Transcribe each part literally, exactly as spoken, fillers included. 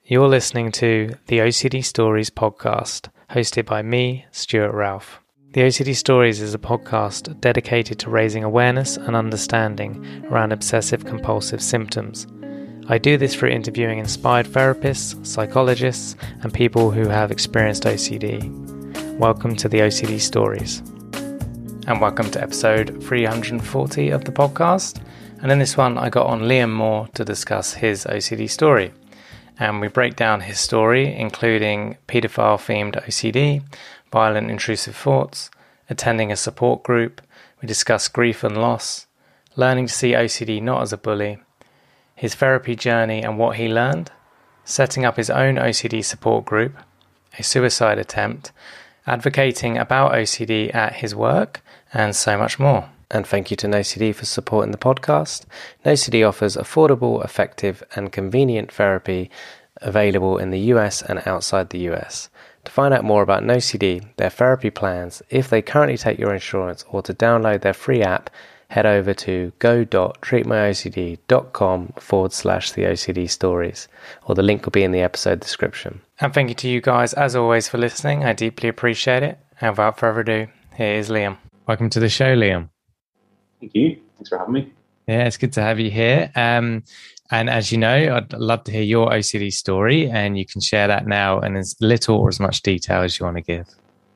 You're listening to the O C D Stories podcast, hosted by me, Stuart Ralph. The O C D Stories is a podcast dedicated to raising awareness and understanding around obsessive-compulsive symptoms. I do this through interviewing inspired therapists, psychologists, and people who have experienced O C D. Welcome to the O C D Stories. And welcome to episode three hundred forty of the podcast. And in this one, I got on Liam Moore to discuss his O C D story. And we break down his story, including paedophile-themed O C D, violent intrusive thoughts, attending a support group. We discuss grief and loss, learning to see O C D not as a bully, his therapy journey and what he learned, setting up his own O C D support group, a suicide attempt, advocating about O C D at his work, and so much more. And thank you to No C D for supporting the podcast. No C D offers affordable, effective, and convenient therapy available in the U S and outside the U S. To find out more about No C D, their therapy plans, if they currently take your insurance, or to download their free app, head over to go.treatmyocd.com forward slash the OCD stories, or the link will be in the episode description. And thank you to you guys, as always, for listening. I deeply appreciate it. And without further ado, here is Liam. Welcome to the show, Liam. Thank you. Thanks for having me. Yeah, it's good to have you here. Um, and as you know, I'd love to hear your O C D story, and you can share that now in as little or as much detail as you want to give.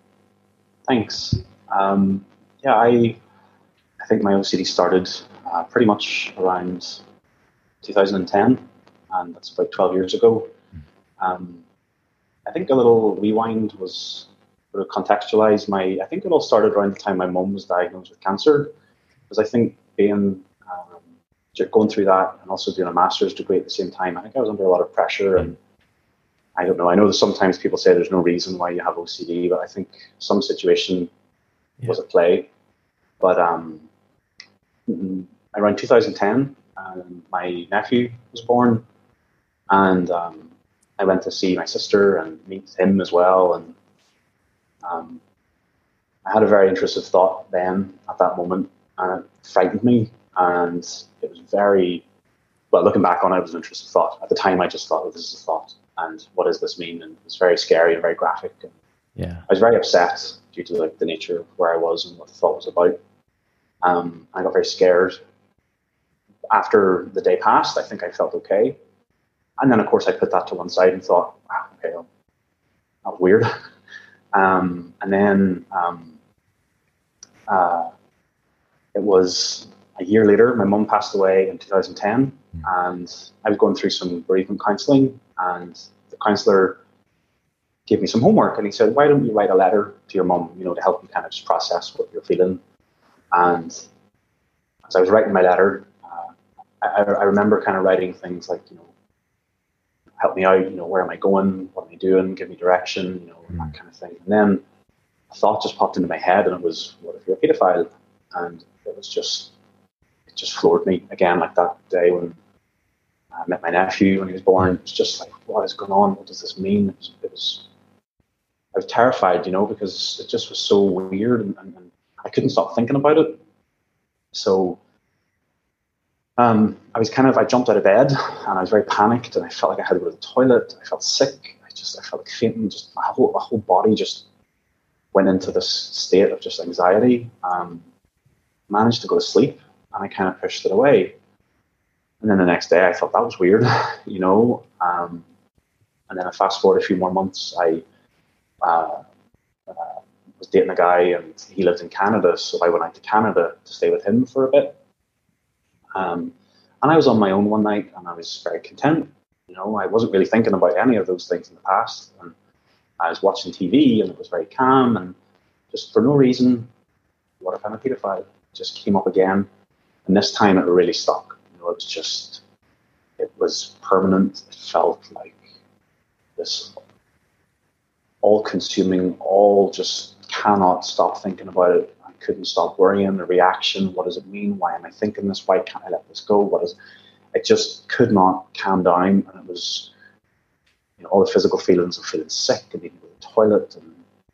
Thanks. Um, yeah, I I think my O C D started uh, pretty much around two thousand ten, and that's about twelve years ago. Um, I think a little rewind was sort of contextualize my, I think it all started around the time my mum was diagnosed with cancer. Because I think being um, going through that and also doing a master's degree at the same time, I think I was under a lot of pressure. And I don't know, I know that sometimes people say there's no reason why you have O C D, but I think some situation yeah. was at play. But um, around two thousand ten, um, my nephew was born, and um, I went to see my sister and meet him as well. And um, I had a very intrusive thought then at that moment. And it frightened me, and it was very, well, looking back on it, it was an intrusive thought. At the time, I just thought, oh, this is a thought, and what does this mean? And it was very scary and very graphic. And yeah, I was very upset due to like the nature of where I was and what the thought was about. Um, I got very scared. After the day passed, I think I felt okay. And then, of course, I put that to one side and thought, wow, okay, well, that was weird. um, and then... Um, uh, It was a year later, my mum passed away in two thousand ten, and I was going through some bereavement counselling, and the counsellor gave me some homework, and he said, why don't you write a letter to your mum, you know, to help you kind of just process what you're feeling. And as I was writing my letter, uh, I, I remember kind of writing things like, you know, help me out, you know, where am I going, what am I doing, give me direction, you know, mm. that kind of thing. And then a thought just popped into my head, and it was, what if you're a paedophile? And it was just, it just floored me again, like that day when I met my nephew when he was born. It was just like, what is going on? What does this mean? It was, it was I was terrified, you know, because it just was so weird, and, and, and I couldn't stop thinking about it. So um, I was kind of, I jumped out of bed, and I was very panicked, and I felt like I had to go to the toilet. I felt sick. I just, I felt like fainting. Just my whole, my whole body just went into this state of just anxiety. Um, managed to go to sleep, and I kind of pushed it away. And then the next day I thought that was weird, you know. Um, and then I fast forward a few more months. I uh, uh, was dating a guy, and he lived in Canada, so I went out to Canada to stay with him for a bit. Um, and I was on my own one night, and I was very content. You know, I wasn't really thinking about any of those things in the past. And I was watching T V, and it was very calm, and just for no reason, what if I'm a paedophile? Just came up again, and this time it really stuck. You know, it was just, it was permanent. It felt like this all-consuming, all just cannot stop thinking about it. I couldn't stop worrying. The reaction, what does it mean? Why am I thinking this? Why can't I let this go? What is? It just could not calm down, and it was, you know, all the physical feelings of feeling sick and needing to go to the toilet, and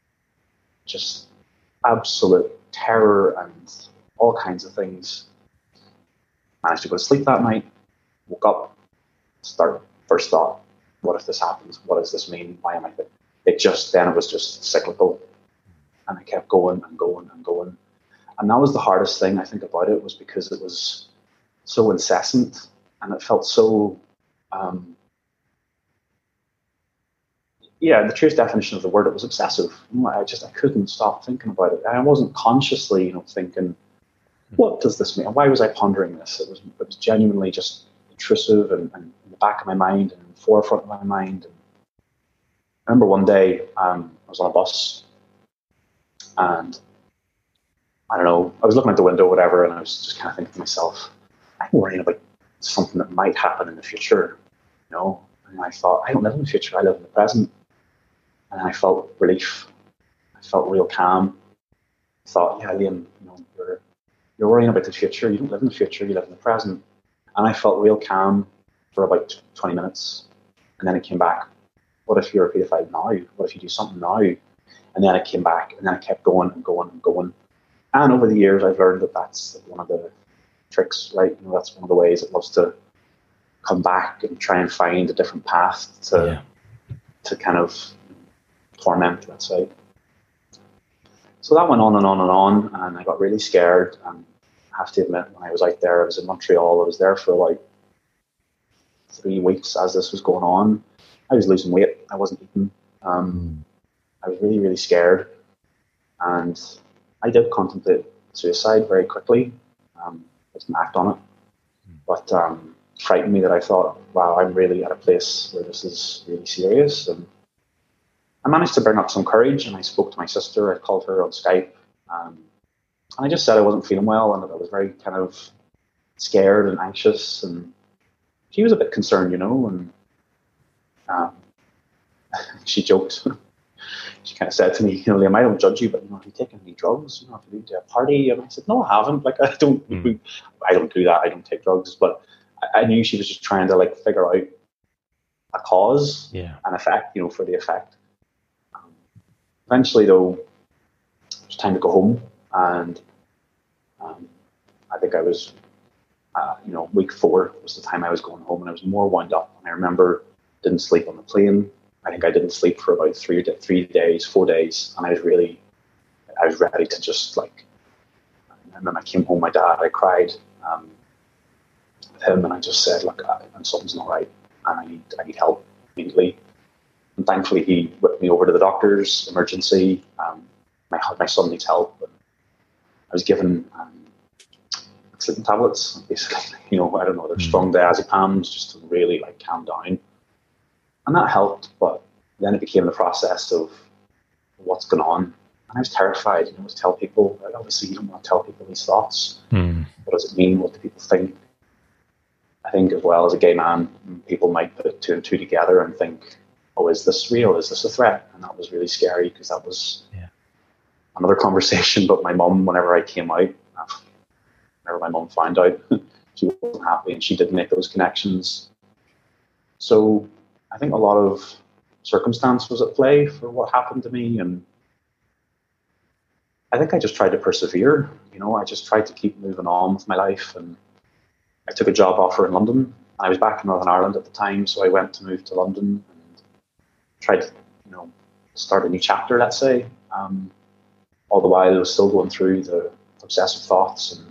just absolute terror and all kinds of things. Managed to go to sleep that night, woke up, start first thought, what if this happens? What does this mean? Why am I? It just then it was just cyclical, and I kept going and going and going, and that was the hardest thing I think about it, was because it was so incessant, and it felt so. Um, yeah, the truest definition of the word, it was obsessive. You know, I just I couldn't stop thinking about it. I wasn't consciously, you know, thinking, what does this mean? Why was I pondering this? It was it was genuinely just intrusive and, and in the back of my mind and in the forefront of my mind. And I remember one day um, I was on a bus, and I don't know, I was looking out the window, whatever, and I was just kind of thinking to myself, I'm worrying about something that might happen in the future, you know. And I thought, I don't live in the future, I live in the present. And I felt relief. I felt real calm. I thought, yeah, Liam, you know, you're you're worrying about the future. You don't live in the future, you live in the present. And I felt real calm for about twenty minutes. And then it came back. What if you're a paedophile now? What if you do something now? And then it came back, and then I kept going and going and going. And over the years, I've learned that that's one of the tricks, right? You know, that's one of the ways it loves to come back and try and find a different path to yeah. to kind of torment, let's say. So that went on and on and on, and I got really scared. And I have to admit, when I was out there, I was in Montreal. I was there for like three weeks as this was going on. I was losing weight. I wasn't eating. Um, mm. I was really, really scared. And I did contemplate suicide very quickly. Um, I didn't act on it. But um, it frightened me that I thought, wow, I'm really at a place where this is really serious. And I managed to bring up some courage, and I spoke to my sister. I called her on Skype. Um, and I just said I wasn't feeling well, and that I was very kind of scared and anxious. And she was a bit concerned, you know, and um, she joked. She kind of said to me, you know, Liam, I don't judge you, but you know, have you taken any drugs? You know, have you been to a party? And I said, no, I haven't. Like, I don't, mm. I don't do that. I don't take drugs. But I, I knew she was just trying to like figure out a cause yeah. and effect, you know, for the effect. Um, eventually, though, it was time to go home, and um, I think I was, uh, you know, week four was the time I was going home, and I was more wound up. And I remember didn't sleep on the plane. I think I didn't sleep for about three three days, four days, and I was really, I was ready to just like. And then I came home, my dad, I cried um, with him, and I just said, "Look, I, something's not right, and I need, I need help immediately." And thankfully, he whipped me over to the doctor's emergency. Um, my my son needs help, and I was given um, sleeping tablets, basically. You know, I don't know, they're strong diazepams, just to really like calm down. And that helped, but then it became the process of what's going on. And I was terrified, you know, to tell people. Obviously, you don't want to tell people these thoughts. Mm. What does it mean? What do people think? I think as well as a gay man, people might put two and two together and think, oh, is this real? Is this a threat? And that was really scary, because that was yeah. another conversation. But my mum, whenever I came out, whenever my mum found out, she wasn't happy, and she did make those connections. So I think a lot of circumstance was at play for what happened to me, and I think I just tried to persevere. You know, I just tried to keep moving on with my life, and I took a job offer in London. I was back in Northern Ireland at the time, so I went to move to London and tried to, you know, start a new chapter, let's say. Um, all the while I was still going through the obsessive thoughts, and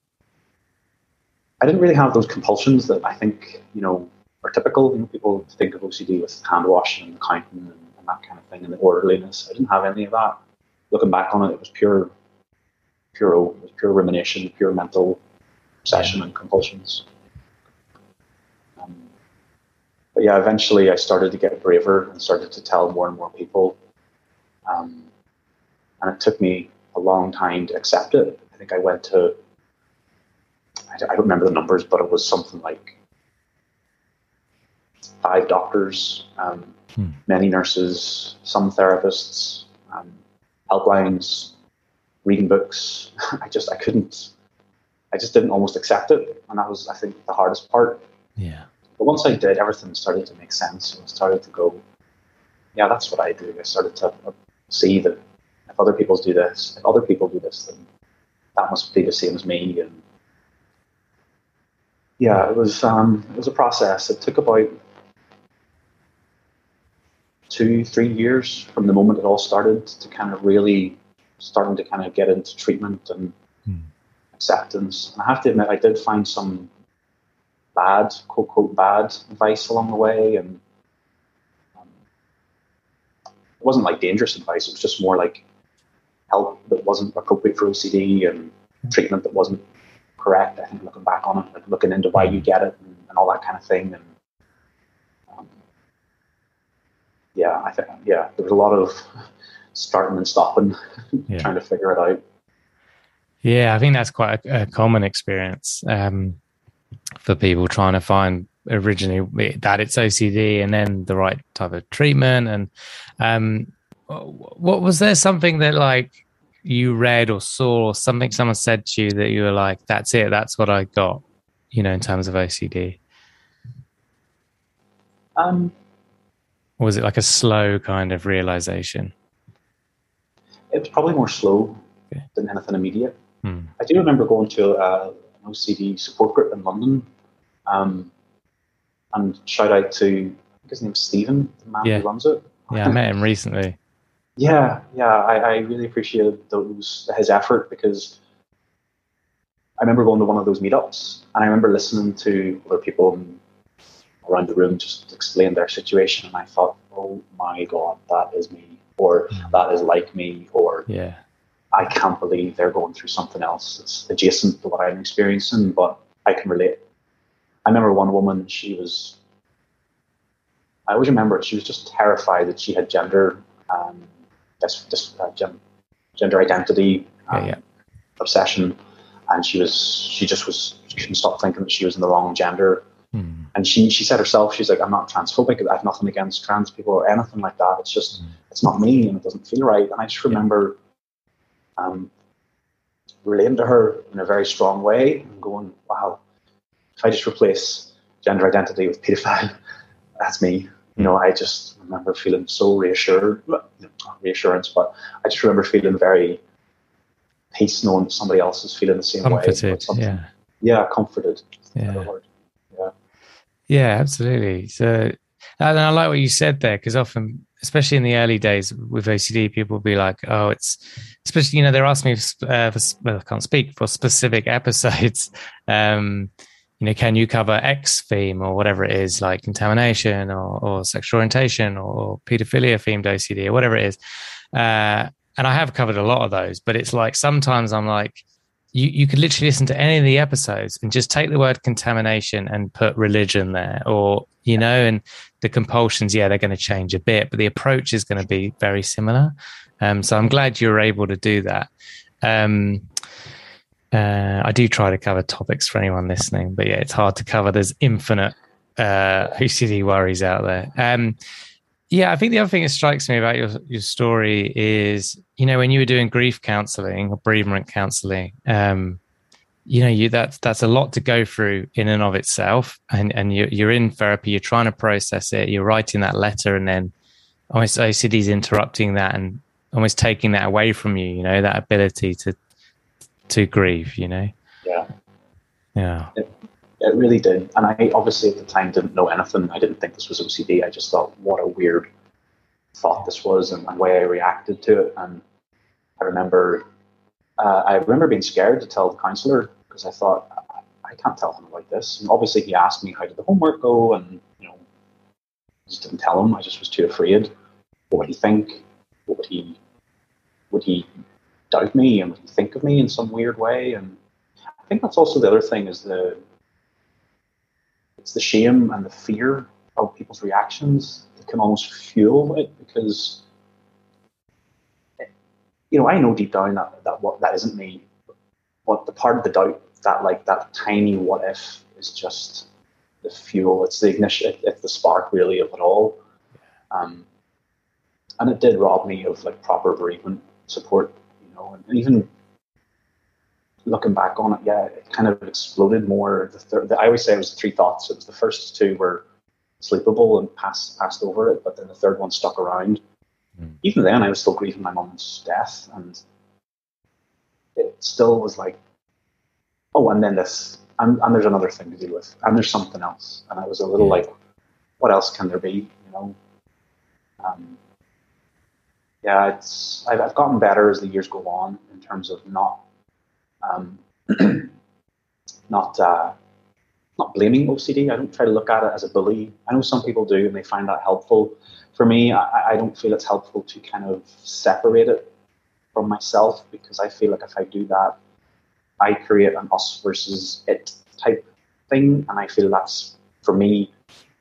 I didn't really have those compulsions that I think, you know, are typical. You know, people think of O C D with hand washing and counting and, and that kind of thing, and the orderliness. I didn't have any of that. Looking back on it, it was pure, pure, it was pure rumination, pure mental obsession and compulsions. Um, but yeah, eventually I started to get braver and started to tell more and more people. Um, and it took me a long time to accept it. I think I went to, I don't remember the numbers, but it was something like five doctors, um, hmm. many nurses, some therapists, um, helplines, reading books. I just, I couldn't, I just didn't almost accept it. And that was, I think, the hardest part. Yeah. But once I did, everything started to make sense. And I started to go, yeah, that's what I do. I started to see that if other people do this, if other people do this, then that must be the same as me. And yeah, it was, um, it was a process. It took about, two, three years from the moment it all started to kind of really starting to kind of get into treatment and mm. acceptance. And I have to admit, I did find some bad, quote, quote, bad advice along the way. And um, it wasn't like dangerous advice. It was just more like help that wasn't appropriate for O C D and treatment that wasn't correct. I think looking back on it, like looking into why you get it and, and all that kind of thing. And um, yeah, I think, yeah, there was a lot of starting and stopping, yeah. trying to figure it out. Yeah, I think that's quite a, a common experience um, for people trying to find originally that it's O C D and then the right type of treatment. And um, what was there something that like you read or saw or something someone said to you that you were like, that's it, that's what I got, you know, in terms of O C D? Um, or was it like a slow kind of realization? It was probably more slow okay. than anything immediate. Hmm. I do remember going to uh, an O C D support group in London, um, and shout out to, I think his name's Stephen, the man yeah. who runs it. Yeah, I met him recently. Yeah, yeah, I, I really appreciated those his effort, because I remember going to one of those meetups and I remember listening to other people around the room just explain their situation, and I thought, oh my God, that is me. Or that is like me, or yeah. I can't believe they're going through something else. It's adjacent to what I'm experiencing, but I can relate. I remember one woman, she was, I always remember it, she was just terrified that she had gender, um, this, this, uh, gen, gender identity um, yeah, yeah. obsession, and she was, she just was, she couldn't stop thinking that she was in the wrong gender. Hmm. And she, she said herself, she's like, I'm not transphobic. I have nothing against trans people or anything like that. It's just, mm. it's not me and it doesn't feel right. And I just remember yeah. um, relating to her in a very strong way and going, wow, if I just replace gender identity with paedophile, that's me. Mm. You know, I just remember feeling so reassured, well, not reassurance, but I just remember feeling very peace knowing that somebody else is feeling the same comforted, way. Yeah. Yeah, comforted. Yeah. Yeah, absolutely. So, and I like what you said there, because often, especially in the early days with O C D, people will be like, oh, it's, especially, you know, they're asking me, uh, for, well, I can't speak, for specific episodes. Um, you know, can you cover X theme or whatever it is, like contamination or, or sexual orientation or pedophilia themed O C D or whatever it is. Uh, and I have covered a lot of those, but it's like, sometimes I'm like, You you could literally listen to any of the episodes and just take the word contamination and put religion there, or, you know, and the compulsions, yeah, they're going to change a bit, but the approach is going to be very similar. Um, so I'm glad you were able to do that. Um, uh, I do try to cover topics for anyone listening, but yeah, it's hard to cover. There's infinite uh, O C D worries out there. Um, Yeah, I think the other thing that strikes me about your your story is, you know, when you were doing grief counselling or bereavement counselling, um, you know, you that's that's a lot to go through in and of itself, and and you you're in therapy, you're trying to process it, you're writing that letter, and then almost O C D's interrupting that and almost taking that away from you, you know, that ability to to grieve, you know. Yeah. Yeah. It, it really did. And I obviously at the time didn't know anything. I didn't think this was O C D. I just thought, what a weird thought this was, and the way I reacted to it. And I remember, uh, I remember being scared to tell the counsellor, because I thought, I, I can't tell him about this. And obviously he asked me, how did the homework go? And, you know, I just didn't tell him. I just was too afraid. What would he think? What would he, would he doubt me, and would he think of me in some weird way? And I think that's also the other thing, is the, it's the shame and the fear of people's reactions that can almost fuel it, because, you know, I know deep down that that what that isn't me, but the part of the doubt, that like that tiny what if, is just the fuel. It's the ignition. It's the spark, really, of it all. Um, and it did rob me of like proper bereavement support, you know, and, and even looking back on it, yeah, it kind of exploded more. The third, the, I always say it was three thoughts. It was the first two were sleepable and passed passed over it, but then the third one stuck around. Mm. Even then, I was still grieving my mum's death, and it still was like, oh, and then this, and, and there's another thing to deal with, and there's something else. And I was a little yeah. like, what else can there be, you know? Um, yeah, it's I've, I've gotten better as the years go on in terms of not um, not uh, not blaming O C D. I don't try to look at it as a bully. I know some people do and they find that helpful. For me, I, I don't feel it's helpful to kind of separate it from myself, because I feel like if I do that, I create an us versus it type thing. And I feel that's, for me,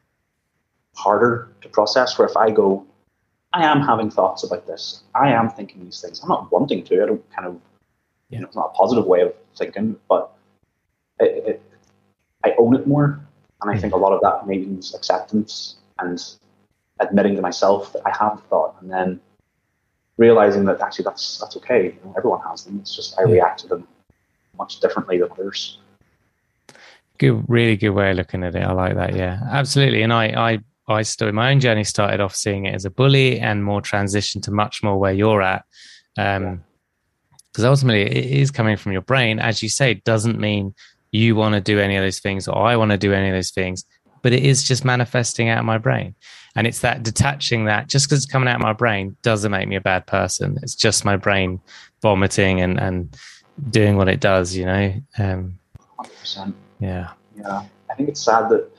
harder to process, where if I go, I am having thoughts about this, I am thinking these things, I'm not wanting to, I don't kind of, you know, it's not a positive way of thinking, but it, it, I own it more. And I think a lot of that means acceptance and admitting to myself that I have the thought, and then realizing that actually that's that's okay. You know, everyone has them. It's just I yeah. react to them much differently than others. Good, really good way of looking at it. I like that. Yeah, absolutely. And I, I, I started my own journey. Started off seeing it as a bully, and more transition to much more where you're at. Um, because ultimately it is coming from your brain, as you say. It doesn't mean you want to do any of those things, or I want to do any of those things, but it is just manifesting out of my brain. And it's that detaching that just because it's coming out of my brain doesn't make me a bad person. It's just my brain vomiting and, and doing what it does, you know? Um, one hundred percent. Yeah. Yeah. I think it's sad that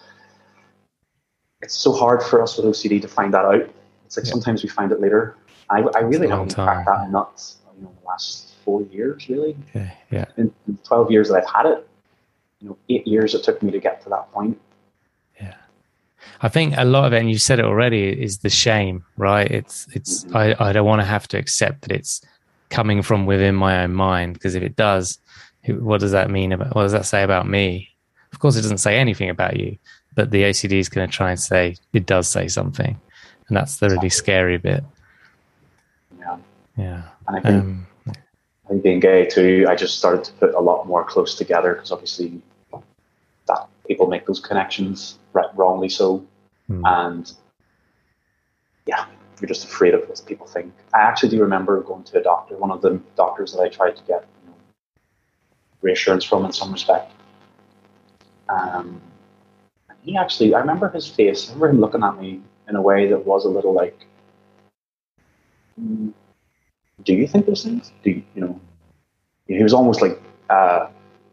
it's so hard for us with O C D to find that out. It's like yeah. sometimes we find it later. I, I really haven't cracked that nut you know, in the last four years, really. Okay. Yeah. In, in the twelve years that I've had it, you know, eight years it took me to get to that point. Yeah. I think a lot of it, and you said it already, is the shame, right? It's, it's, mm-hmm. I, I don't want to have to accept that it's coming from within my own mind, because if it does, what does that mean about, what does that say about me? Of course, it doesn't say anything about you, but the O C D is going to try and say, it does say something. And that's the really scary bit. Yeah. Yeah. And I think, um, I think being gay too, I just started to put a lot more close together, because obviously that people make those connections, right, wrongly so. Hmm. And yeah, you're just afraid of what people think. I actually do remember going to a doctor, one of the doctors that I tried to get you know, reassurance from in some respect. Um, and he actually, I remember his face, I remember him looking at me in a way that was a little like, mm, do you think those things? Do you, you know, he was almost like, uh,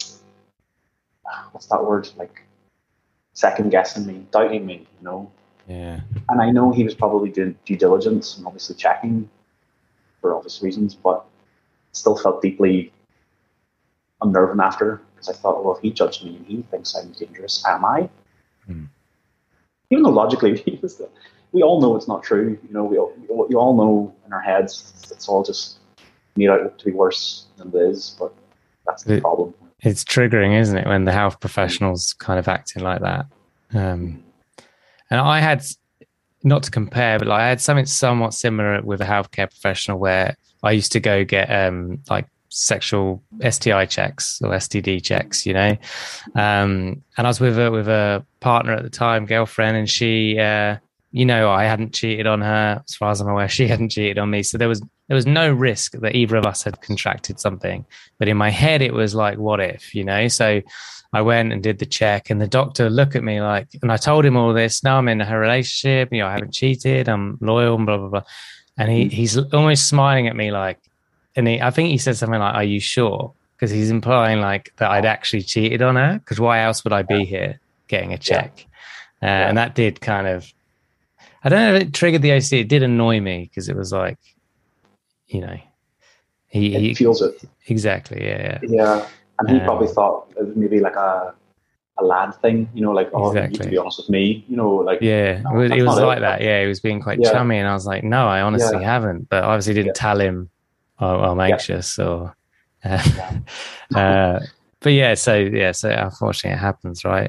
what's that word? Like second guessing me, doubting me, you know? Yeah. And I know he was probably doing due diligence and obviously checking for obvious reasons, but still felt deeply unnerving after, because I thought, well, if he judged me and he thinks I'm dangerous, am I? Hmm. Even though logically, we all know it's not true. You know, we all, we all know in our heads it's all just made out to be worse than it is, but that's the it, problem. It's triggering, isn't it, when the health professionals kind of acting like that? Um, and I had, not to compare, but like I had something somewhat similar with a healthcare professional where I used to go get um, like sexual S T I checks or S T D checks, you know. Um, and I was with a with a partner at the time, girlfriend, and she, uh, you know, I hadn't cheated on her as far as I'm aware. She hadn't cheated on me, so there was there was no risk that either of us had contracted something. But in my head, it was like, what if, you know? So I went and did the check, and the doctor looked at me like, and I told him all this. Now I'm in a relationship, you know, I haven't cheated, I'm loyal, and blah blah blah. And he he's almost smiling at me like. And he, I think he said something like, are you sure? Because he's implying like that I'd actually cheated on her, because why else would I be here getting a check? Yeah. Uh, yeah. And that did kind of, I don't know if it triggered the O C D. It did annoy me, because it was like, you know, he, it he feels it. Exactly. Yeah. Yeah. yeah. And he um, probably thought it was maybe like a, a lad thing, you know, like, oh, exactly. You need to be honest with me, you know, like. Yeah. No, it was like it. that. Yeah. He was being quite yeah. chummy. And I was like, no, I honestly yeah. haven't. But obviously didn't yeah. tell him. Oh, I'm anxious yeah. or, uh, yeah. uh, but yeah, so yeah, so unfortunately it happens, right?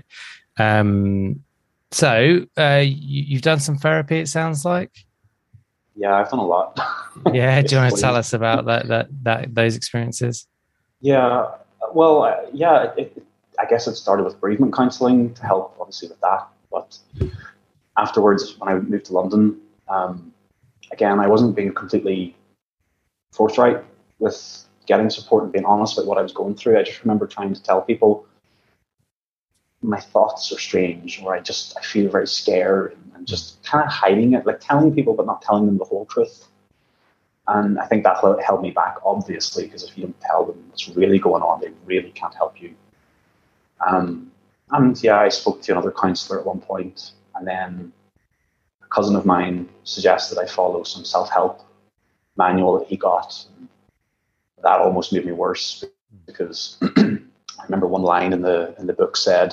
Um, so uh, you, you've done some therapy, it sounds like. Yeah, I've done a lot. Yeah, do you want to tell us about that, that, that, those experiences? Yeah, well, uh, yeah, it, it, I guess it started with bereavement counselling to help, obviously, with that. But afterwards, when I moved to London, um, again, I wasn't being completely forthright with getting support and being honest about what I was going through. I just remember trying to tell people my thoughts are strange, or I just I feel very scared, and, and just kind of hiding it, like telling people but not telling them the whole truth. And I think that held me back, obviously, because if you don't tell them what's really going on, they really can't help you. Um, and yeah, I spoke to another counsellor at one point, and then a cousin of mine suggested I follow some self-help manual that he got. That almost made me worse, because I remember one line in the in the book said,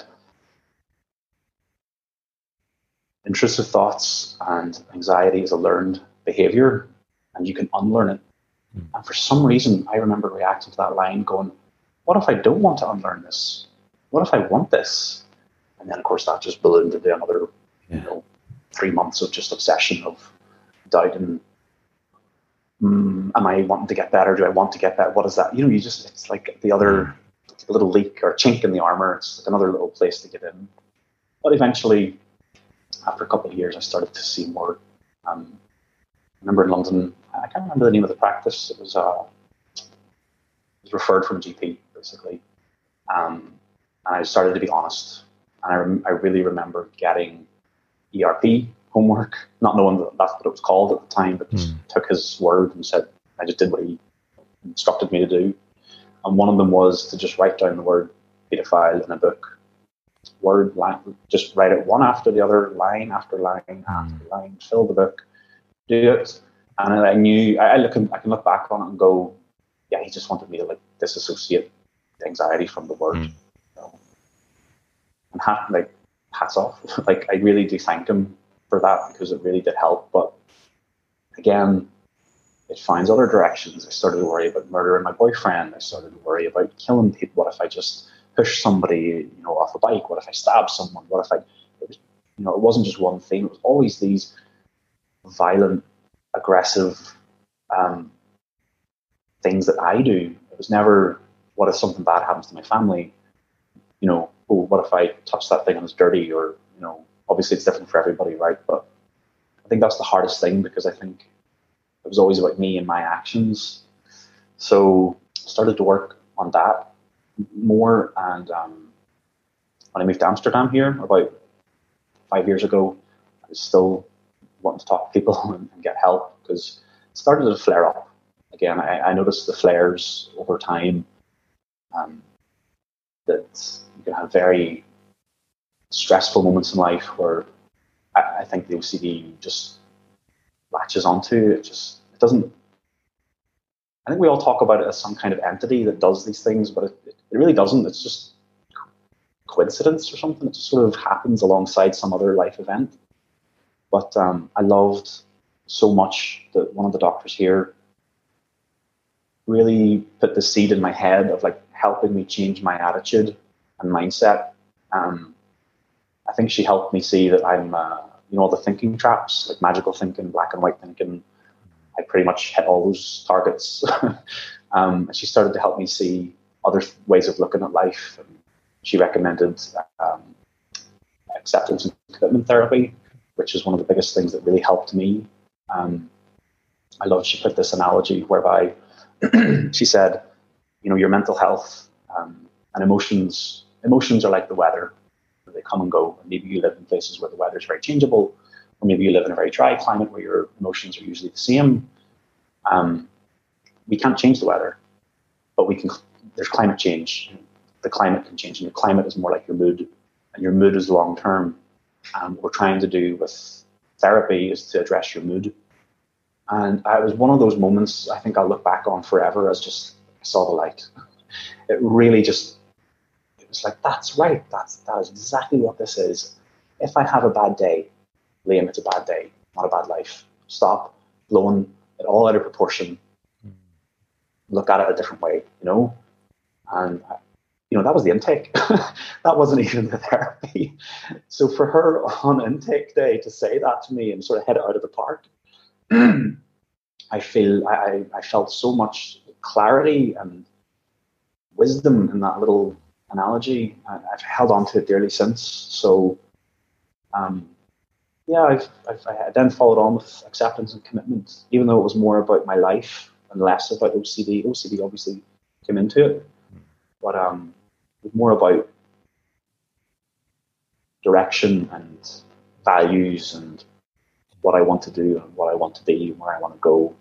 intrusive thoughts and anxiety is a learned behavior, and you can unlearn it. Mm. And for some reason, I remember reacting to that line going, what if I don't want to unlearn this? What if I want this? And then, of course, that just ballooned into another, yeah. you know, three months of just obsession of doubt and, mm, am I wanting to get better? Do I want to get better? What is that? You know, you just, it's like the other a little leak or chink in the armor. It's like another little place to get in. But eventually, after a couple of years, I started to see more. Um, I remember in London, I can't remember the name of the practice. It was, uh, it was referred from a G P, basically. Um, and I started to be honest. And I, rem- I really remember getting E R P homework, not knowing that that's what it was called at the time, but just mm. took his word and said, I just did what he instructed me to do. And one of them was to just write down the word pedophile in a book. Word, line, just write it one after the other, line after line mm. after line, fill the book, do it. And I knew, I, look, I can look back on it and go, yeah, he just wanted me to like disassociate the anxiety from the word. Mm. You know? And hat, like, hats off. Like, I really do thank him for that, because it really did help. But again, it finds other directions. I started to worry about murdering my boyfriend. I started to worry about killing people. What if I just push somebody, you know, off a bike? What if I stab someone? What if I, it was, you know, it wasn't just one thing. It was always these violent, aggressive um, things that I do. It was never, what if something bad happens to my family? You know, oh, what if I touch that thing and it's dirty? Or, you know, obviously it's different for everybody, right? But I think that's the hardest thing, because I think it was always about me and my actions. So I started to work on that more. And um, when I moved to Amsterdam here about five years ago, I was still wanting to talk to people and, and get help, because it started to flare up. Again, I, I noticed the flares over time, um, that you can have very stressful moments in life where I, I think the O C D just latches onto. It just, it doesn't, I think we all talk about it as some kind of entity that does these things, but it, it really doesn't. It's just coincidence or something. It just sort of happens alongside some other life event. But um, I loved so much that one of the doctors here really put the seed in my head of like helping me change my attitude and mindset. Um, I think she helped me see that I'm, uh, you know, all the thinking traps, like magical thinking, black and white thinking. I pretty much hit all those targets. um, and she started to help me see other ways of looking at life. And she recommended um, acceptance and commitment therapy, which is one of the biggest things that really helped me. Um, I love she put this analogy whereby she said, you know, your mental health um, and emotions, emotions are like the weather. They come and go. And maybe you live in places where the weather is very changeable, or maybe you live in a very dry climate where your emotions are usually the same. Um, we can't change the weather, but we can. There's climate change. The climate can change, and your climate is more like your mood, and your mood is long term. And what we're trying to do with therapy is to address your mood. And it was one of those moments I think I'll look back on forever as just I saw the light. It really just, it was like, that's right. That's, that is exactly what this is. If I have a bad day, Liam, it's a bad day, not a bad life. Stop blowing it all out of proportion. Look at it a different way, you know? And, you know, that was the intake. That wasn't even the therapy. So for her on intake day to say that to me and sort of head it out of the park, I feel I, I felt so much clarity and wisdom in that little analogy. I, I've held on to it dearly since. So, um, yeah, I've, I've I then followed on with acceptance and commitment, even though it was more about my life and less about O C D. O C D obviously came into it, but um, it was more about direction and values and what I want to do and what I want to be and where I want to go.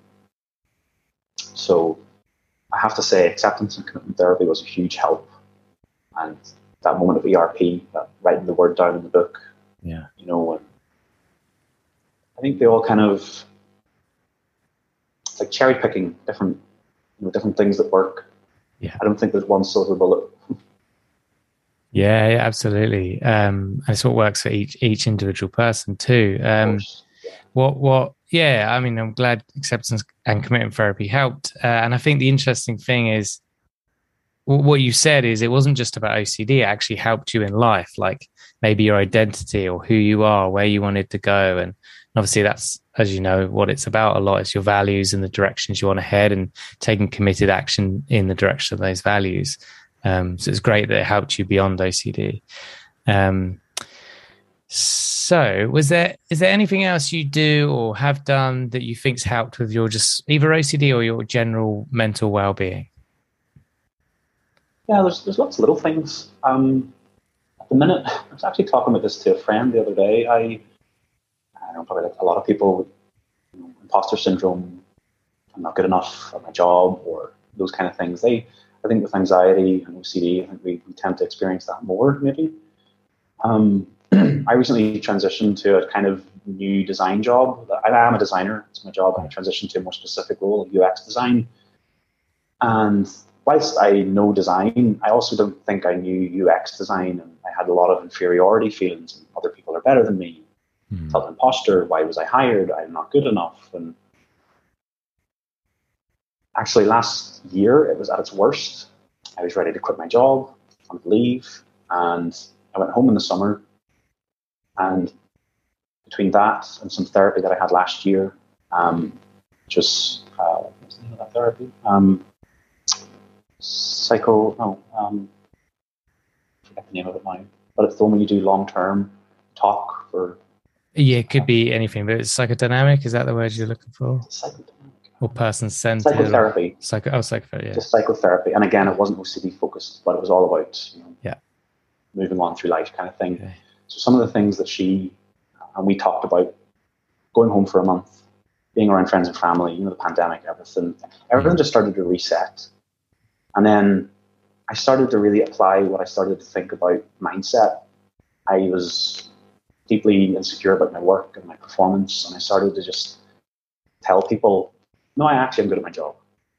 So I have to say acceptance and commitment therapy was a huge help. And that moment of E R P, that writing the word down in the book, yeah, you know, and I think they all kind of, it's like cherry picking different, you know, different things that work. Yeah. I don't think there's one silver bullet. Yeah, yeah, absolutely. Um, and it's what works for each each individual person too. Um, Yeah. what what? Yeah, I mean, I'm glad acceptance and commitment therapy helped. Uh, and I think the interesting thing is what you said is it wasn't just about O C D. It actually helped you in life, like maybe your identity or who you are, where you wanted to go, and obviously that's, as you know, what it's about a lot. It's your values and the directions you want to head, and taking committed action in the direction of those values. Um, so it's great that it helped you beyond O C D. Um, so was there, is there anything else you do or have done that you think's helped with your just either O C D or your general mental well-being? Yeah, there's there's lots of little things. Um, at the minute, I was actually talking about this to a friend the other day. I, I don't know, probably like a lot of people, you know, imposter syndrome, I'm not good enough at my job, or those kind of things. They, I think with anxiety and O C D, I think we, we tend to experience that more, maybe. Um, I recently transitioned to a kind of new design job. I, I am a designer, it's my job, and I transitioned to a more specific role of U X design. And whilst I know design, I also don't think I knew U X design, and I had a lot of inferiority feelings, and other people are better than me. Mm. Felt imposter. Why was I hired? I'm not good enough. And actually, last year it was at its worst. I was ready to quit my job, on leave, and I went home in the summer. And between that and some therapy that I had last year, um, just uh, what's the name of that therapy? Um, Psycho, no, um, I forget the name of it now, but it's the one when you do long-term talk for... Yeah, it could uh, be anything, but it's psychodynamic. Is that the word you're looking for? Psychodynamic. Or person-centered? Psychotherapy. Psycho, oh, psychotherapy, yeah. Just psychotherapy. And again, it wasn't O C D focused, but it was all about, you know, yeah, moving on through life kind of thing. Okay. So some of the things that she, and we talked about, going home for a month, being around friends and family, you know, the pandemic, everything, everything mm. just started to reset. And then I started to really apply what I started to think about mindset. I was deeply insecure about my work and my performance, and I started to just tell people, no, I actually am good at my job.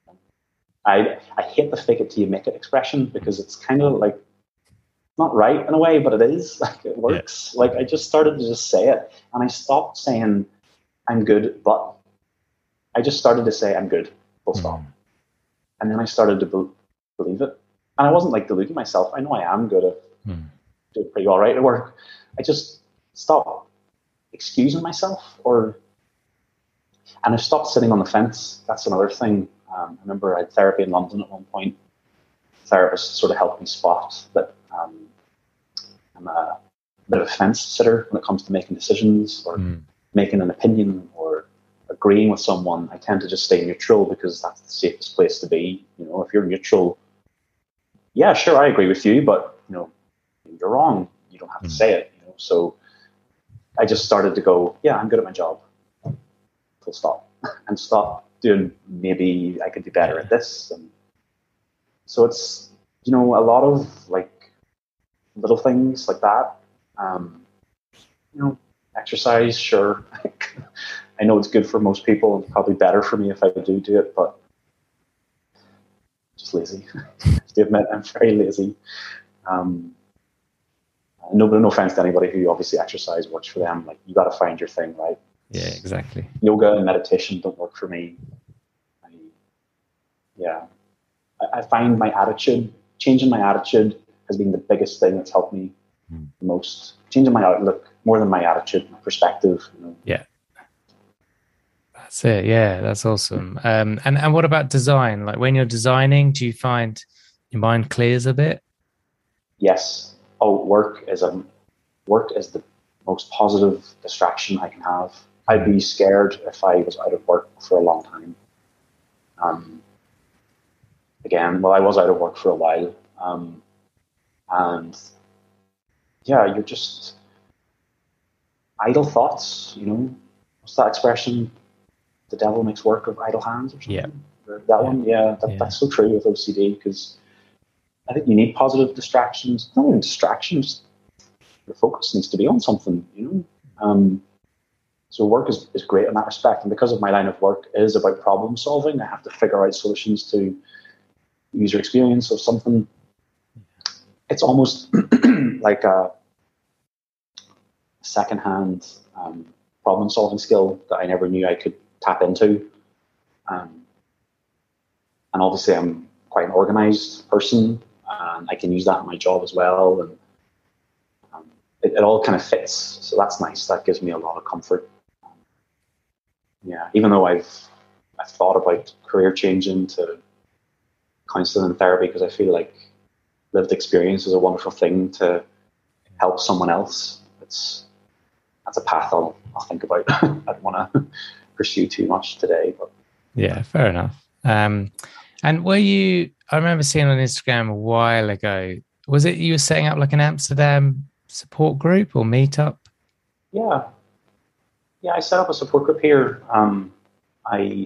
I I hate the fake it till you make it expression, because it's kind of like not right in a way, but it is. Like it works. Yeah. Like I just started to just say it, and I stopped saying I'm good, but I just started to say I'm good, full stop. Mm. And then I started to be- believe it. And I wasn't like deluding myself. I know I am good at mm. doing pretty all right at work. I just stopped excusing myself, or and I stopped sitting on the fence. That's another thing. Um, I remember I had therapy in London at one point. The therapist sort of helped me spot that um, I'm a bit of a fence sitter when it comes to making decisions or mm. making an opinion or agreeing with someone. I tend to just stay neutral because that's the safest place to be. You know, if you're neutral, yeah, sure, I agree with you, but you know, you're wrong. You don't have mm. to say it. You know, so I just started to go, yeah, I'm good at my job. Full stop, and stop doing maybe I could do better at this. And so it's, you know, a lot of like little things like that. Um, you know, exercise, sure. I know it's good for most people, and probably better for me if I do do it, but just lazy. To admit, I'm very lazy. Um, no, no offense to anybody who obviously exercise works for them. Like you got to find your thing, right? Yeah, exactly. Yoga and meditation don't work for me. I, yeah, I, I find my attitude, changing my attitude has been the biggest thing that's helped me mm. the most. Changing my outlook more than my attitude, my perspective. You know. Yeah. That's it. Yeah, that's awesome. Um, and, and what about design? Like when you're designing, do you find your mind clears a bit? Yes. Oh, work is a work is the most positive distraction I can have. I'd be scared if I was out of work for a long time. Um, again, well, I was out of work for a while. Um, and yeah, you're just, idle thoughts, you know, what's that expression? The devil makes work of idle hands or something. Yeah. Or that yeah. one, yeah, that, yeah. that's so true with O C D, because I think you need positive distractions. Not even distractions. Your focus needs to be on something, you know. Um, so work is, is great in that respect, and because of my line of work is about problem solving, I have to figure out solutions to user experience or something. It's almost like a secondhand um, problem solving skill that I never knew I could tap into. Um, and obviously, I'm quite an organized person, and I can use that in my job as well. And um, it, it all kind of fits, so that's nice. That gives me a lot of comfort. Um, yeah, even though I've I've thought about career changing to counseling and therapy, because I feel like lived experience is a wonderful thing to help someone else. It's that's a path I'll I'll think about. I don't want to pursue too much today, but yeah, fair enough. Um, and were you? I remember seeing on Instagram a while ago. Was it you were setting up like an Amsterdam support group or meetup? Yeah, yeah. I set up a support group here. Um, I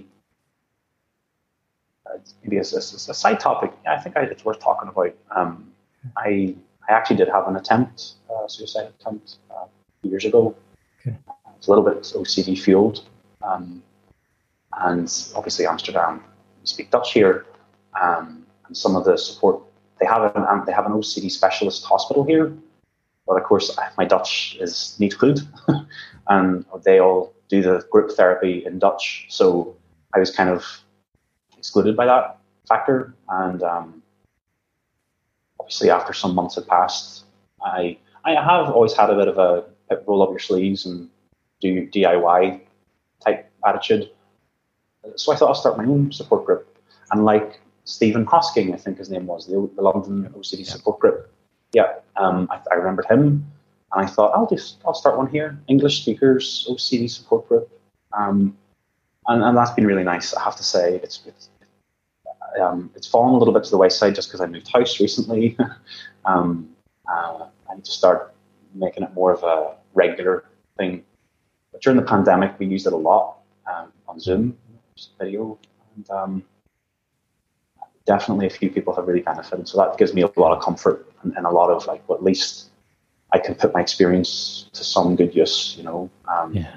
uh, maybe as a, as a side topic. Yeah, I think I, it's worth talking about. Um, I I actually did have an attempt, uh, suicide attempt, uh, years ago. Okay. It's a little bit O C D fueled, um, and obviously Amsterdam. We speak Dutch here, um, and some of the support they have an um, they have an O C D specialist hospital here, but of course my Dutch is niet good, and they all do the group therapy in Dutch, so I was kind of excluded by that factor, and um, obviously after some months had passed, I I have always had a bit of a roll up your sleeves and do D I Y type attitude. So I thought I'll start my own support group. And like Stephen Hosking, I think his name was, the, the London O C D yeah. support group. Yeah, um, I, I remembered him. And I thought, I'll just I'll start one here. English speakers, O C D support group. Um, and, and that's been really nice, I have to say. It's it's, um, it's fallen a little bit to the wayside just because I moved house recently. um, uh, I need to start making it more of a regular thing. But during the pandemic, we used it a lot um, on Zoom, video, and um, definitely a few people have really benefited. So that gives me a lot of comfort and, and a lot of like, well, at least I can put my experience to some good use, you know. Um, yeah.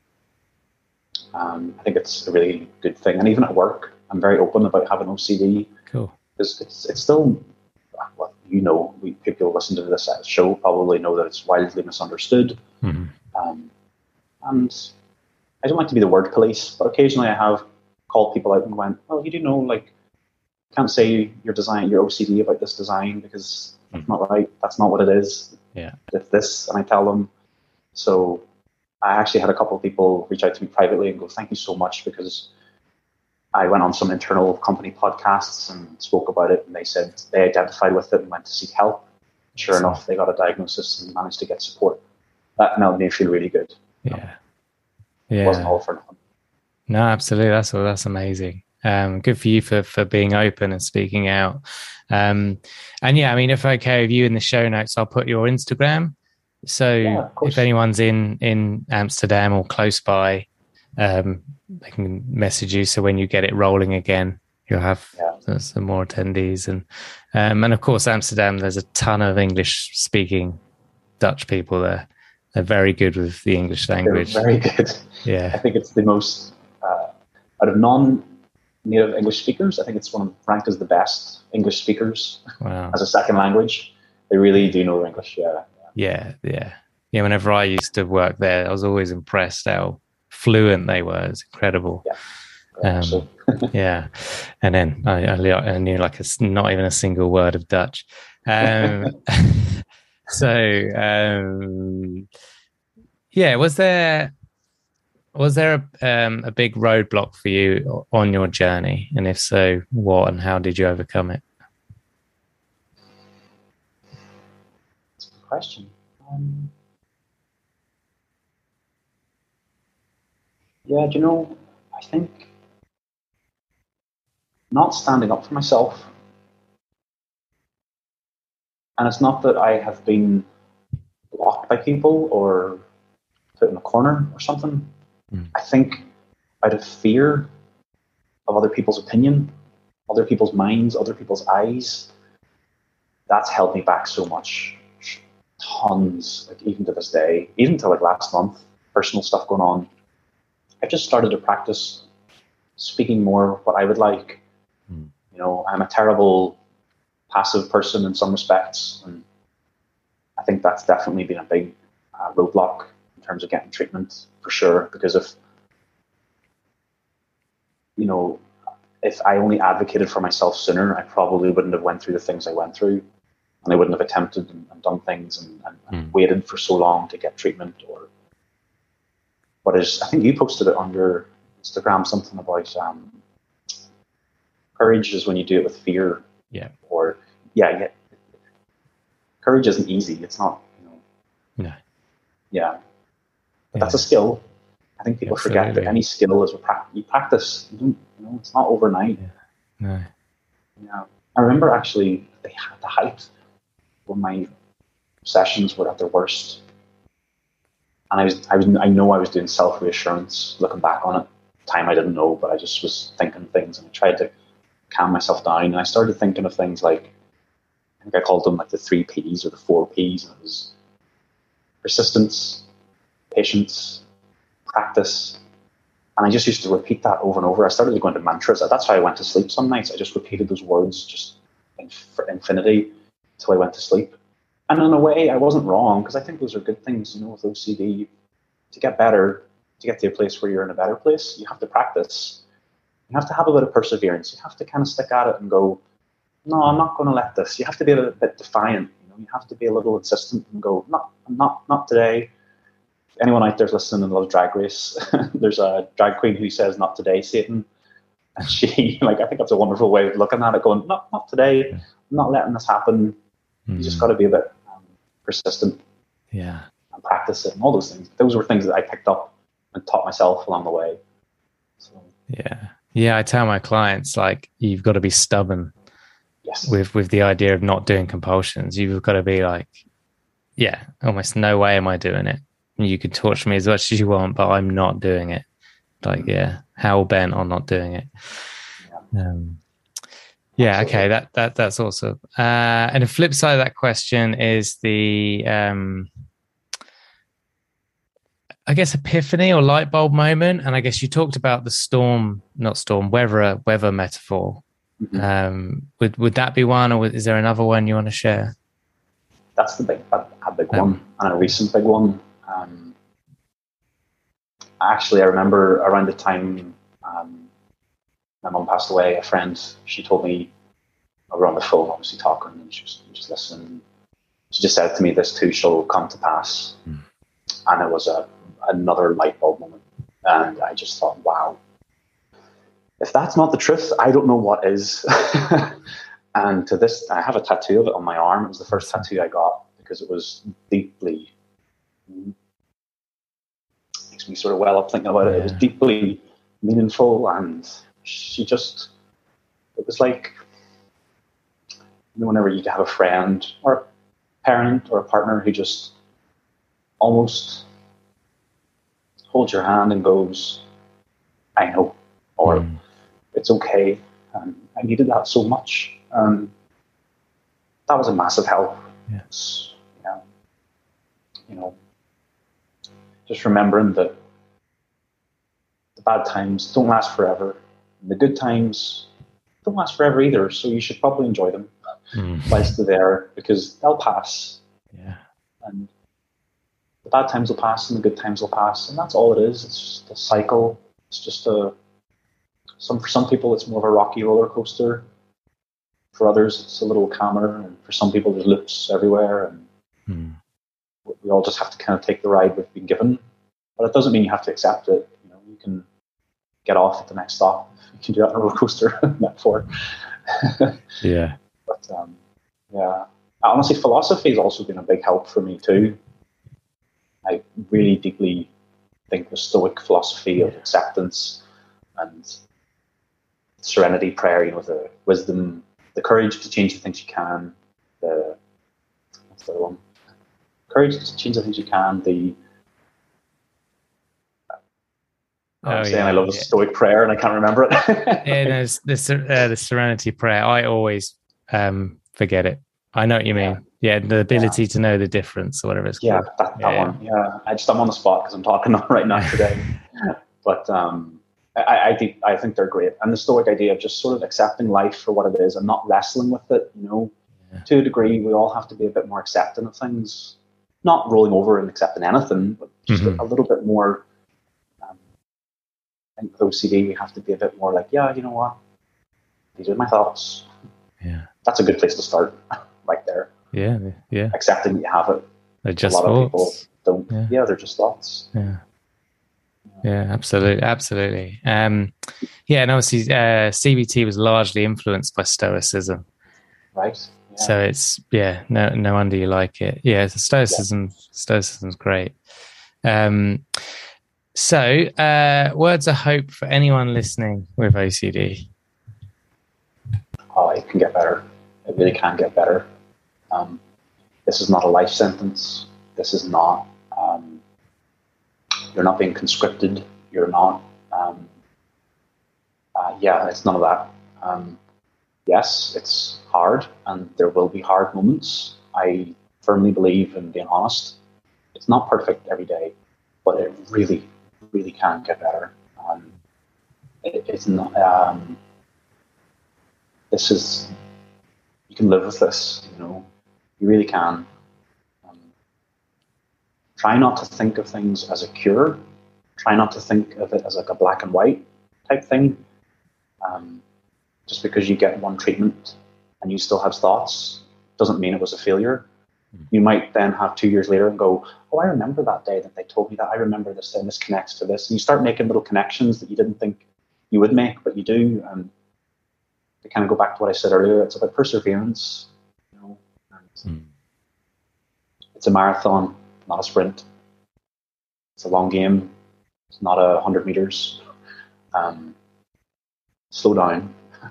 Um, I think it's a really good thing. And even at work, I'm very open about having O C D. Cool. Because it's, it's still, well, you know, we, people listen to this show probably know that it's wildly misunderstood. Mm-hmm. Um, and I don't like to be the word police, but occasionally I have called people out and went, well, you do know, like, can't say your design, your O C D about this design because that's mm-hmm. not right. That's not what it is. Yeah. It's this, and I tell them. So I actually had a couple of people reach out to me privately and go, thank you so much, because I went on some internal company podcasts and spoke about it, and they said they identified with it and went to seek help. Sure Awesome. enough, they got a diagnosis and managed to get support. That made me feel really good. Yeah. Yeah. It wasn't all for nothing. No, absolutely. That's all. That's amazing. Um, good for you for for being open and speaking out. Um, and yeah, I mean, if okay with you in the show notes, I'll put your Instagram. So yeah, if anyone's in in Amsterdam or close by, um, they can message you. So when you get it rolling again, you'll have yeah. some more attendees. And um, and of course, Amsterdam, there's a ton of English speaking Dutch people there. They're very good with the English language. They're very good. Yeah, I think it's the most uh, out of non-native English speakers. I think it's one of ranked as the best English speakers wow. as a second language. They really do know English. Yeah, yeah, yeah, yeah. Whenever I used to work there, I was always impressed how fluent they were. It's incredible. Yeah, um, yeah. And then I, I knew like a, not even a single word of Dutch. Um, so um, yeah, was there was there a, um, a big roadblock for you on your journey, and if so, what and how did you overcome it? That's a good question. Um, yeah, do you know, I think not standing up for myself. And it's not that I have been blocked by people or put in a corner or something. Mm. I think out of fear of other people's opinion, other people's minds, other people's eyes, that's held me back so much. Tons, like even to this day, even to like last month, personal stuff going on. I've just started to practice speaking more what I would like. Mm. You know, I'm a terrible passive person in some respects, and I think that's definitely been a big uh, roadblock in terms of getting treatment for sure. Because if, you know, if I only advocated for myself sooner, I probably wouldn't have went through the things I went through, and I wouldn't have attempted and, and done things and, and, and mm. waited for so long to get treatment. Or what is, I think you posted it on your Instagram, something about um, courage is when you do it with fear. Yeah. Or yeah, yeah. Courage isn't easy. It's not, you know. No. Yeah. But Yeah. that's a skill. I think people Absolutely. forget that any skill is a pra- you practice. You don't, you know, it's not overnight. Yeah. No. Yeah. I remember actually they had the height when my sessions were at their worst. And I was, I was, I know I was doing self-reassurance, looking back on it. Time I didn't know, but I just was thinking things, and I tried to calm myself down. And I started thinking of things like, I think I called them like the three P's or the four P's. And it was persistence, patience, practice. And I just used to repeat that over and over. I started to go into mantras. That's how I went to sleep some nights. I just repeated those words just in, for infinity until I went to sleep. And in a way, I wasn't wrong, because I think those are good things, you know, with O C D. To get better, to get to a place where you're in a better place, you have to practice. You have to have a bit of perseverance. You have to kind of stick at it and go, no, I'm not going to let this. You have to be a bit defiant. You know, you have to be a little insistent and go, no, not, not today. If anyone out there's listening and loves Drag Race, there's a drag queen who says, not today, Satan. And she, like, I think that's a wonderful way of looking at it, going, not, not today. I'm not letting this happen. You just got to be a bit um, persistent. Yeah. And practice it and all those things. Those were things that I picked up and taught myself along the way. So, Yeah. Yeah. I tell my clients, like, you've got to be stubborn. Yes. With, with the idea of not doing compulsions. You've got to be like, yeah, almost no way am I doing it. You can torture me as much as you want, but I'm not doing it. Like, yeah, hell bent on not doing it. Yeah. Um, yeah, okay, that that that's awesome. Uh, and the flip side of that question is the, um, I guess, epiphany or light bulb moment. And I guess you talked about the storm, not storm, weather, weather metaphor. Mm-hmm. Um, would would that be one, or is there another one you want to share? That's the big, a, a big Um, one, and a recent big one. Um, actually, I remember around the time um, my mum passed away, a friend, she told me, we were on the phone, obviously talking, and she was just listening. She just said to me, "This too shall come to pass," mm. and it was a another light bulb moment, and I just thought, wow. If that's not the truth, I don't know what is. And to this, I have a tattoo of it on my arm. It was the first tattoo I got because it was deeply, makes me sort of well up thinking about it. Yeah. It was deeply meaningful, and she just, it was like, you know, whenever you have a friend or a parent or a partner who just almost holds your hand and goes, I know, or mm. it's okay. And I needed that so much. Um, that was a massive help. Yes. Yeah. You know, just remembering that the bad times don't last forever. And the good times don't last forever either. So you should probably enjoy them mm. whilst they're there, because they'll pass. Yeah. And the bad times will pass and the good times will pass. And that's all it is. It's just a cycle. It's just a, some, for some people, it's more of a rocky roller coaster. For others, it's a little calmer, and for some people, there's loops everywhere, and mm. we all just have to kind of take the ride we've been given. But it doesn't mean you have to accept it. You know, you can get off at the next stop. You can do that on a roller coaster metaphor. Yeah. But um, yeah, honestly, philosophy has also been a big help for me too. I really deeply think the Stoic philosophy of acceptance and serenity, prayer. You know, the wisdom. The courage to change the things you can, the, what's the other one? Courage to change the things you can, the I'm oh, saying yeah, I love a yeah. Stoic prayer and I can't remember it. Yeah, no, it's the ser- uh, the Serenity Prayer. I always um, forget it. I know what you Yeah. mean. Yeah, the ability Yeah. to know the difference, or whatever it's Yeah, called. that, that Yeah. one. Yeah, I just I'm on the spot because I'm talking right now today. But um, I, I think I think they're great, and the Stoic idea of just sort of accepting life for what it is and not wrestling with it. You know, Yeah. to a degree, we all have to be a bit more accepting of things, not rolling over and accepting anything, but just Mhm. a, a little bit more. Um, I think with O C D, we have to be a bit more like, yeah, you know what, these are my thoughts. Yeah. That's a good place to start, right there. Yeah. Yeah. Accepting that you have it. They're A just lot of people thoughts. don't. Yeah. Yeah, they're just thoughts. Yeah. Yeah, absolutely, absolutely. Um, yeah, and obviously, uh, C B T was largely influenced by Stoicism, Right. Yeah. so it's yeah, no, no wonder you like it. Yeah, so Stoicism, yeah. Stoicism's great. Um, so, uh, words of hope for anyone listening with O C D. Oh, it can get better. It really can get better. Um, this is not a life sentence. This is not. Um, you're not being conscripted. You're not. Um, uh, yeah, it's none of that. Um, yes, it's hard, and there will be hard moments. I firmly believe in being honest. It's not perfect every day, but it really, really can get better. Um, it, it's not. Um, this is. You can live with this. You know, you really can. Um, try not to think of things as a cure. Try not to think of it as like a black and white type thing. Um, just because you get one treatment and you still have thoughts doesn't mean it was a failure. You might then have two years later and go, oh, I remember that day that they told me that. I remember this and this connects to this. And you start making little connections that you didn't think you would make, but you do. And to kind of go back to what I said earlier, it's about perseverance. You know, and mm. It's a marathon, not a sprint. It's a long game. It's not a hundred meters. Um, slow down.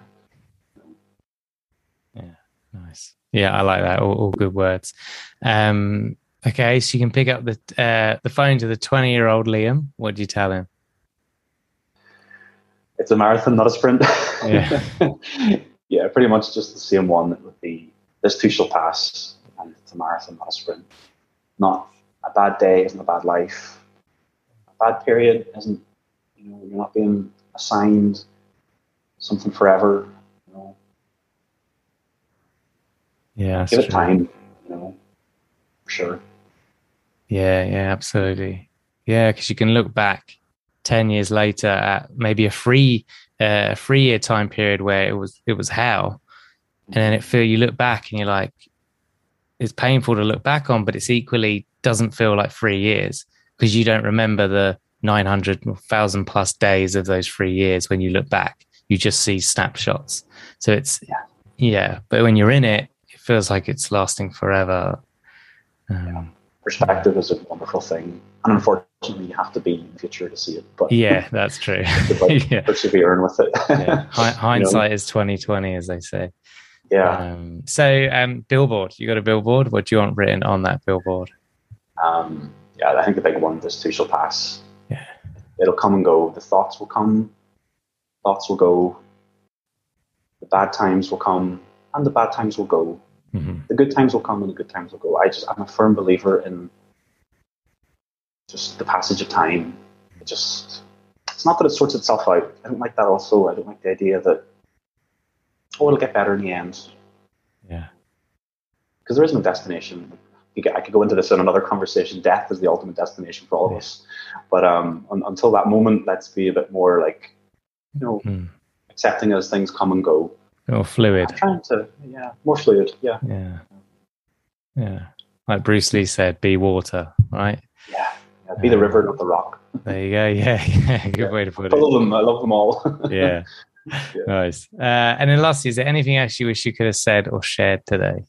Yeah, nice. Yeah, I like that. All, all good words. Um, okay, so you can pick up the uh, the phone to the twenty-year-old Liam. What do you tell him? It's a marathon, not a sprint. Yeah, yeah, pretty much just the same one. It would be this too shall pass, and it's a marathon, not a sprint. Not a bad day isn't a bad life. A bad period isn't. You know, you're not being assigned something forever. You know. Yeah, give it true. time. You know, for sure. Yeah, yeah, absolutely. Yeah, because you can look back ten years later at maybe a free, uh, a three year time period where it was it was hell, and then it feel you look back and you're like, it's painful to look back on, but it's equally doesn't feel like three years because you don't remember the nine hundred thousand plus days of those three years when you look back. You just see snapshots. So it's yeah, yeah but when you're in it, it feels like it's lasting forever. Um, yeah. Perspective yeah. is a wonderful thing, and unfortunately, you have to be in the future to see it. But yeah, that's true. It's about yeah. persevering with it. yeah. H- hindsight you know? is twenty twenty, as they say. Yeah. Um, so, um, billboard. You got a billboard? What do you want written on that billboard? Um, yeah, I think the big one. This too shall pass. Yeah. It'll come and go. The thoughts will come. Thoughts will go. The bad times will come, and the bad times will go. Mm-hmm. The good times will come and the good times will go. I just, I'm a firm believer in just the passage of time. It just, it's not that it sorts itself out. I don't like that also. I don't like the idea that, oh, it'll get better in the end. Yeah. Because there is no destination. I could go into this in another conversation. Death is the ultimate destination for all of us. But um, un- until that moment, let's be a bit more like, you know, mm. accepting as things come and go. More fluid. I'm trying to, yeah, more fluid, yeah. Yeah. Yeah. Like Bruce Lee said, be water, right? Yeah. yeah be um, the river, not the rock. There you go. Yeah. yeah. Good yeah. way to put I it. love them. I love them all. yeah. yeah. Nice. Uh, and then lastly, is there anything else you wish you could have said or shared today?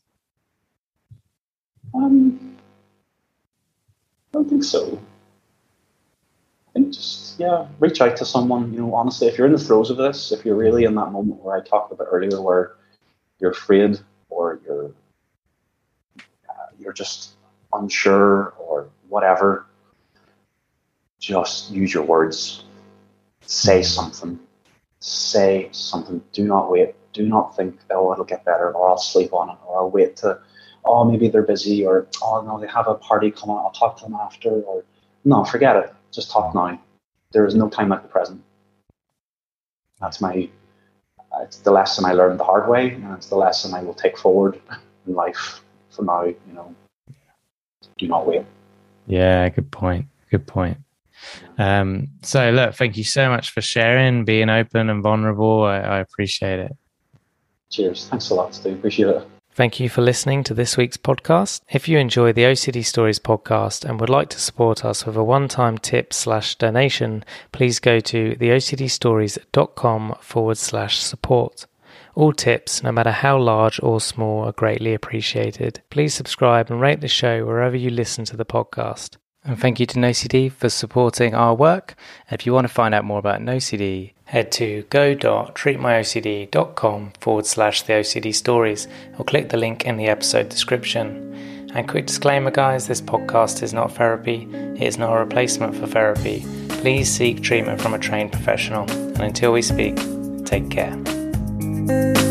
Um, I don't think so. I think just, yeah, reach out to someone, you know, honestly, if you're in the throes of this, if you're really in that moment where I talked about earlier, where you're afraid or you're, uh, you're just unsure or whatever, just use your words. Say something. Say something. Do not wait. Do not think, oh, it'll get better, or I'll sleep on it, or I'll wait to, oh, maybe they're busy, or, oh, no, they have a party coming, I'll talk to them after, or, no, forget it. Just talk now. There is no time like the present. That's my, it's the lesson I learned the hard way, and it's the lesson I will take forward in life from now, you know. Do not wait. Yeah, good point. Good point. Um, so look, thank you so much for sharing, being open and vulnerable. I, I appreciate it. Cheers. Thanks a lot, Steve. Appreciate it. Thank you for listening to this week's podcast. If you enjoy the O C D Stories podcast and would like to support us with a one-time tip slash donation, please go to theocdstories.com forward slash support. All tips, no matter how large or small, are greatly appreciated. Please subscribe and rate the show wherever you listen to the podcast. And thank you to NoCD for supporting our work. And if you want to find out more about NoCD, head to go.treatmyocd.com forward slash the OCD stories or click the link in the episode description. And quick disclaimer, guys, this podcast is not therapy. It is not a replacement for therapy. Please seek treatment from a trained professional. And until we speak, take care.